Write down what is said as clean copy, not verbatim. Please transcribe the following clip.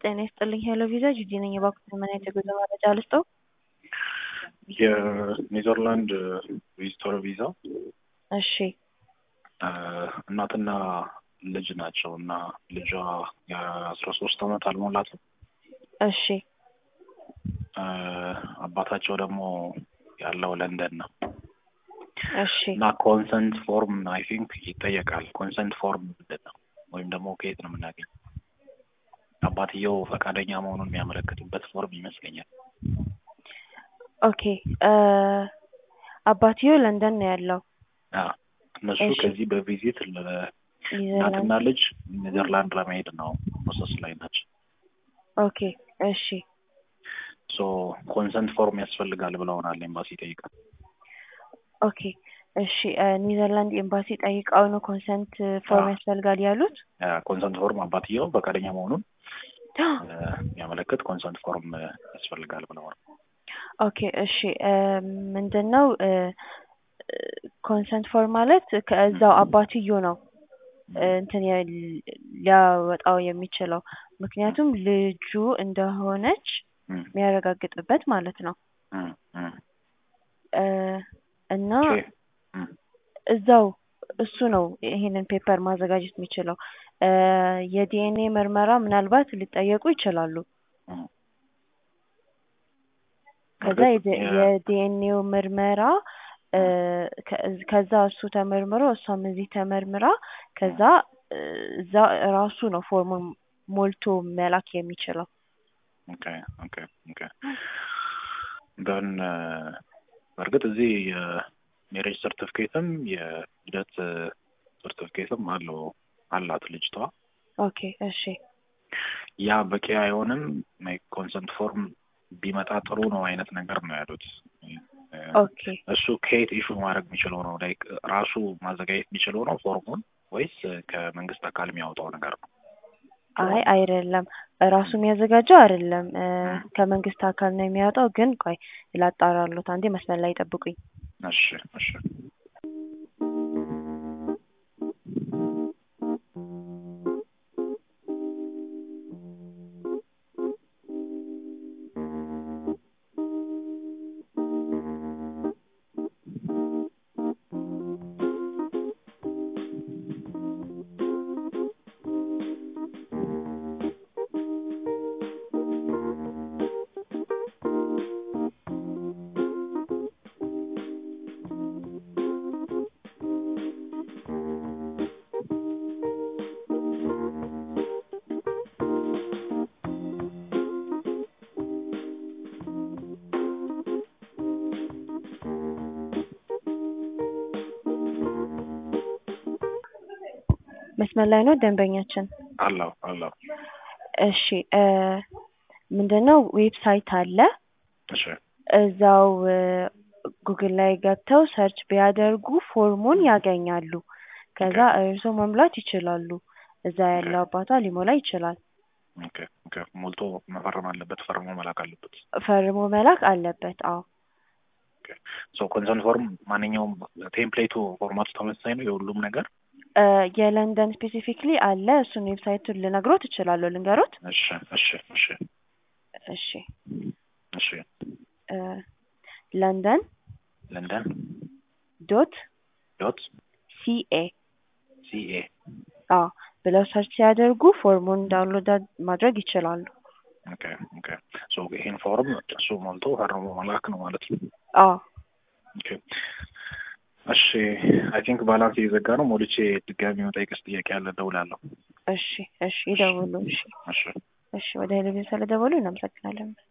ጤና ይስጥልኝ ሄሎ ቪዛ ጂጂ ነኝ። የባንክ ምን አይነት የጉዞ መረጃ ልስጠው? የኔዘርላንድ ቪዚተር ቪዛ እሺ እናትና ልጅ ናቸው እና ልጇ የ13 ዓመት አልሞላትም። እሺ አባታቸው ደግሞ ያለው ለንደን ነው። እሺ እና ኮንሰንት ፎርም አይ ቲንክ ይጠየቃል። ኮንሰንት ፎርም ምንድን ነው? ወይም ደግሞ ከየት ነው የምናገኘው? አባትየው ፈቃደኛ መሆኑን የሚያመለክትበት ፎርም ይመስለኛል። ኦኬ አባትየው ለንደን ነው ያለው። እነሱ ከዚህ በቪዚት እናትና ልጅ ኔዘርላንድ ለመሄድ ነው ፕሮሰስ ላይ ናቸው። ኦኬ እሺ ሶ ኮንሰንት ፎርም ያስፈልጋል ብለውናል። ኤምባሲ ጠይቀን። ኦኬ እሺ ኔዘርላንድ ኤምባሲ ጠይቀው ነው ኮንሰንት ፎርም ያስፈልጋል ያሉት? ኮንሰንት ፎርም አባትየው ፈቃደኛ መሆኑን የሚያመለክት ኮንሰንት ፎርም ያስፈልጋል ብለዋል። ኦኬ እሺ ምንድነው ኮንሰንት ፎርም ማለት ከዛው አባትየው ነው እንትን ሊያወጣው የሚችለው ምክንያቱም ልጁ እንደሆነች የሚያረጋግጥበት ማለት ነው። እና እዛው እሱ ነው ይሄንን ፔፐር ማዘጋጀት የሚችለው። የዲኤንኤ ምርመራ ምናልባት ሊጠየቁ ይችላሉ። ከዛ የዲኤንኤው ምርመራ ከዛ እሱ ተመርምሮ እሷም እዚህ ተመርምራ ከዛ እዛ ራሱ ነው ፎርሙን ሞልቶ መላክ የሚችለው። ኦኬ ደን በርግጥ እዚህ የሜሬጅ ሰርቲፊኬትም የልደት ሰርቲፊኬትም አላት ልጅቷ። ኦኬ እሺ ያ በቂ አይሆንም። ኮንሰንት ፎርም ቢመጣ ጥሩ ነው አይነት ነገር ነው ያሉት። ኦኬ እሱ ከየት ኢሹ ማድረግ የሚችለው ነው? ላይክ ራሱ ማዘጋጀት የሚችለው ነው ፎርሙን ወይስ ከመንግስት አካል የሚያወጣው ነገር ነው? አይ አይደለም፣ ራሱ የሚያዘጋጀው አይደለም፣ ከመንግስት አካል ነው የሚያወጣው። ግን ቆይ ላጣራሉት፣ አንዴ መስመር ላይ ጠብቁኝ። እሺ መስመር ላይ ነው ደንበኛችን? አላው እሺ ምንድነው ዌብሳይት አለ። እሺ እዛው ጉግል ላይ ገብተው ሰርች ቢያደርጉ ፎርሙን ያገኛሉ። ከዛ እርሶ መሙላት ይችላሉ። እዛ ያለው አባቷ ሊሞላ ይችላል። ኦኬ ሞልቶ መፈረም አለበት። ፈርሞ መላክ አለበት። ፈርሞ መላክ አለበት። አዎ ሶ ኮንሰንት ፎርም ማንኛውም ቴምፕሌቱ ፎርማቱ ተመሳሳይ ነው የሁሉም ነገር? የለንደን ስፔሲፊክሊ አለ። እሱን ዌብሳይቱን ልነግሮት እችላለሁ። ልንገሮት? እሺ ለንደን ዶት ሲኤ ብለው ሰርች ሲያደርጉ ፎርሙን ዳውንሎድ ማድረግ ይችላሉ። ኦኬ ሶ ይሄን ፎርም እሱ ሞልቶ ፈርሞ መላክ ነው ማለት ነው? ኦኬ እሺ አይ ቲንክ ባላንስ እየዘጋ ነው። ሞልቼ ድጋሚ መጠየቅስ ጥያቄ ያለ እደውላለሁ። እሺ ይደውሉ። እሺ ወደ ሄሎ ቪዛ ስለደወሉ እናመሰግናለን።